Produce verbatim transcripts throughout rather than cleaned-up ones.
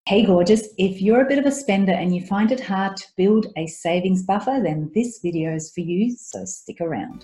Hey gorgeous, if you're a bit of a spender and you find it hard to build a savings buffer, then this video is for you, so stick around.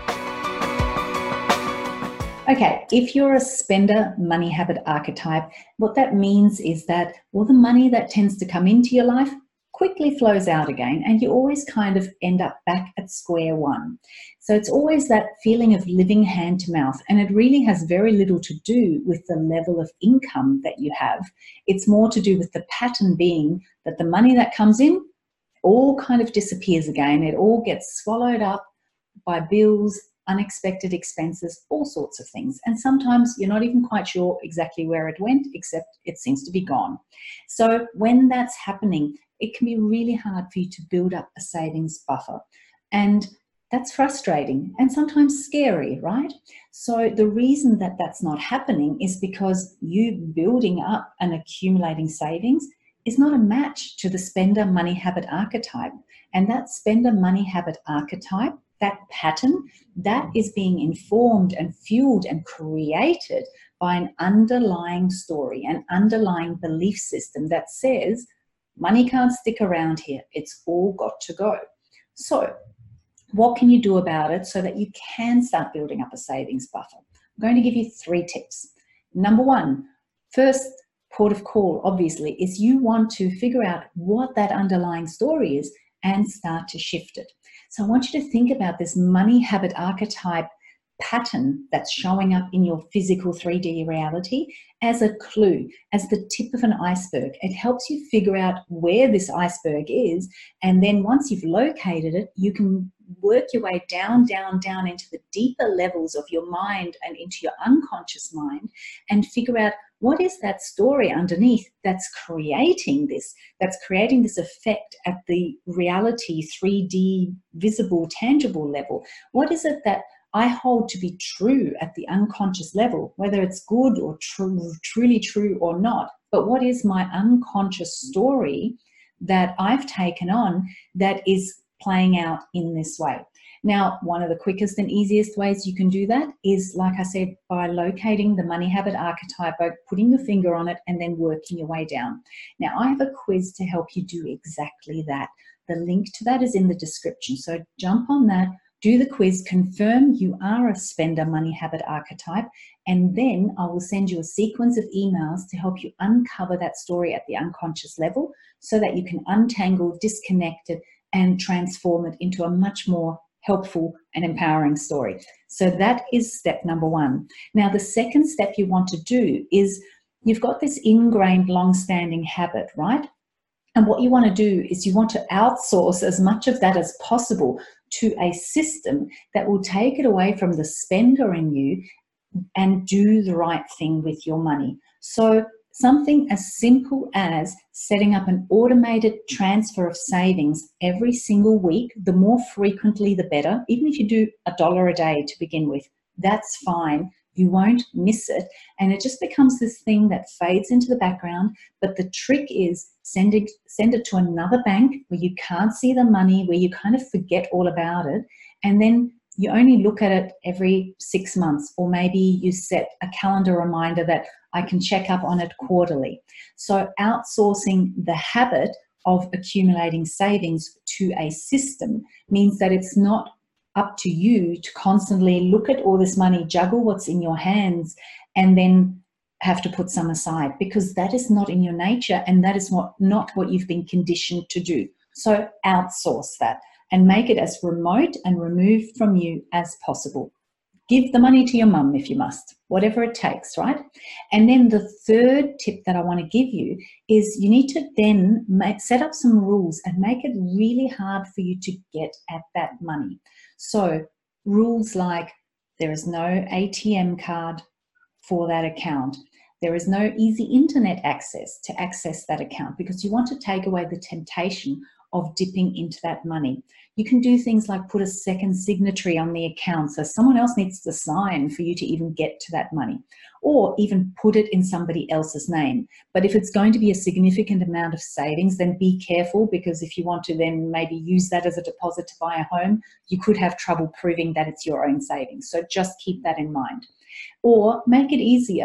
Okay, if you're a spender money habit archetype, what that means is that all the money that tends to come into your life quickly flows out again, and you always kind of end up back at square one. So it's always that feeling of living hand to mouth, and it really has very little to do with the level of income that you have. It's more to do with the pattern being that the money that comes in all kind of disappears again. It all gets swallowed up by bills, unexpected expenses, all sorts of things. And sometimes you're not even quite sure exactly where it went, except it seems to be gone. So when that's happening, it can be really hard for you to build up a savings buffer. And that's frustrating and sometimes scary, right? So the reason that that's not happening is because you building up and accumulating savings is not a match to the spender money habit archetype. And that spender money habit archetype, that pattern, that is being informed and fueled and created by an underlying story, an underlying belief system that says, money can't stick around here. It's all got to go. So what can you do about it so that you can start building up a savings buffer? I'm going to give you three tips. Number one, first port of call, obviously, is you want to figure out what that underlying story is and start to shift it. So I want you to think about this money habit archetype pattern that's showing up in your physical three D reality as a clue, as the tip of an iceberg. It helps you figure out where this iceberg is, and then once you've located it, you can work your way down, down, down into the deeper levels of your mind and into your unconscious mind and figure out what is that story underneath that's creating this, that's creating this effect at the reality three D visible, tangible level. What is it that I hold to be true at the unconscious level, whether it's good or true, truly true or not? But what is my unconscious story that I've taken on that is playing out in this way? Now, one of the quickest and easiest ways you can do that is, like I said, by locating the money habit archetype, by putting your finger on it and then working your way down. Now, I have a quiz to help you do exactly that. The link to that is in the description. So jump on that, do the quiz, confirm you are a spender money habit archetype, and then I will send you a sequence of emails to help you uncover that story at the unconscious level so that you can untangle, disconnect it, and transform it into a much more helpful and empowering story. So that is step number one. Now, the second step you want to do is you've got this ingrained long-standing habit, right? And what you want to do is you want to outsource as much of that as possible to a system that will take it away from the spender in you and do the right thing with your money. So something as simple as setting up an automated transfer of savings every single week. The more frequently, the better. Even if you do a dollar a day to begin with, that's fine. You won't miss it. And it just becomes this thing that fades into the background. But the trick is send it, send it to another bank where you can't see the money, where you kind of forget all about it. And then you only look at it every six months, or maybe you set a calendar reminder that I can check up on it quarterly. So outsourcing the habit of accumulating savings to a system means that it's not up to you to constantly look at all this money, juggle what's in your hands, and then have to put some aside, because that is not in your nature and that is what, not what you've been conditioned to do. So outsource that and make it as remote and removed from you as possible. Give the money to your mum if you must, whatever it takes, right? And then the third tip that I want to give you is you need to then make, set up some rules and make it really hard for you to get at that money. So rules like there is no A T M card for that account. There is no easy internet access to access that account, because you want to take away the temptation of dipping into that money. You can do things like put a second signatory on the account, so someone else needs to sign for you to even get to that money, or even put it in somebody else's name. But if it's going to be a significant amount of savings, then be careful, because if you want to then maybe use that as a deposit to buy a home, you could have trouble proving that it's your own savings. So just keep that in mind. Or make it easier.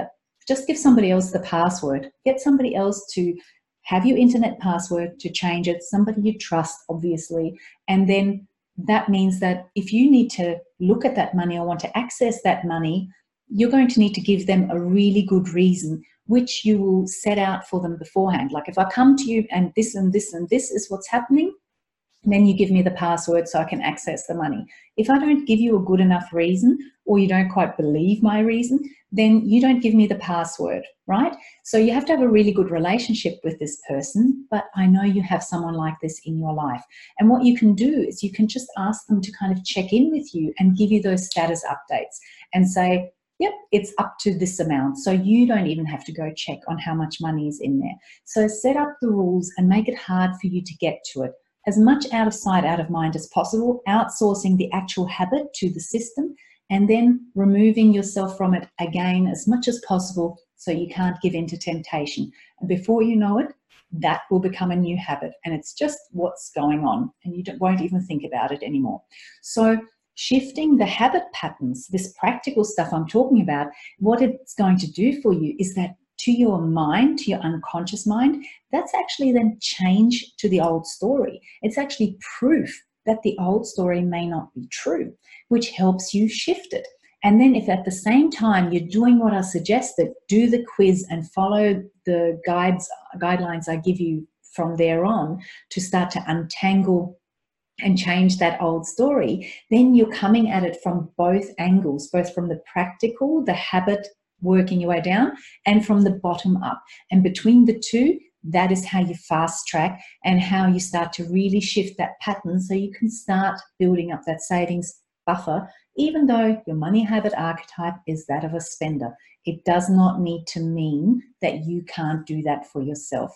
Just give somebody else the password. Get somebody else to have your internet password, to change it, somebody you trust, obviously. And then that means that if you need to look at that money or want to access that money, you're going to need to give them a really good reason, which you will set out for them beforehand. Like, if I come to you and this and this and this is what's happening, then you give me the password so I can access the money. If I don't give you a good enough reason, or you don't quite believe my reason, then you don't give me the password, right? So you have to have a really good relationship with this person, but I know you have someone like this in your life. And what you can do is you can just ask them to kind of check in with you and give you those status updates and say, yep, it's up to this amount. So you don't even have to go check on how much money is in there. So set up the rules and make it hard for you to get to it. As much out of sight, out of mind as possible, outsourcing the actual habit to the system, and then removing yourself from it again as much as possible so you can't give in to temptation. And before you know it, that will become a new habit, and it's just what's going on, and you don't, won't even think about it anymore. So shifting the habit patterns, this practical stuff I'm talking about, what it's going to do for you is that to your mind, to your unconscious mind, that's actually then change to the old story. It's actually proof that the old story may not be true, which helps you shift it. And then if at the same time you're doing what I suggested, do the quiz and follow the guides, guidelines I give you from there on to start to untangle and change that old story, then you're coming at it from both angles, both from the practical, the habit, working your way down, and from the bottom up. And between the two, that is how you fast track and how you start to really shift that pattern so you can start building up that savings buffer, even though your money habit archetype is that of a spender. It does not need to mean that you can't do that for yourself.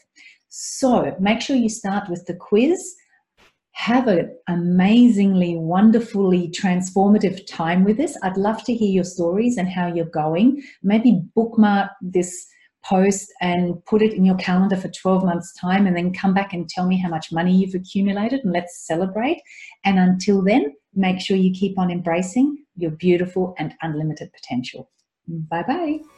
So make sure you start with the quiz. Have an amazingly, wonderfully transformative time with this. I'd love to hear your stories and how you're going. Maybe bookmark this post and put it in your calendar for twelve months time, and then come back and tell me how much money you've accumulated, and let's celebrate. And until then, make sure you keep on embracing your beautiful and unlimited potential. Bye-bye.